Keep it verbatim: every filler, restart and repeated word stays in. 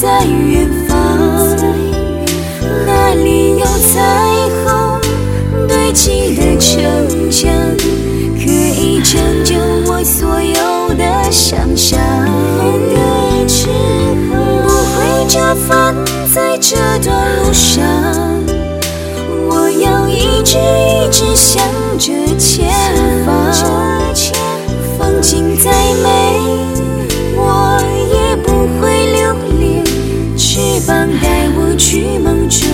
在远方，那里有彩虹堆积的城墙，可以拯救我所有的想象。不会折返在这段路上，我要一直一直向着前方。风景再美，我也不会留恋，翅膀带我去梦中。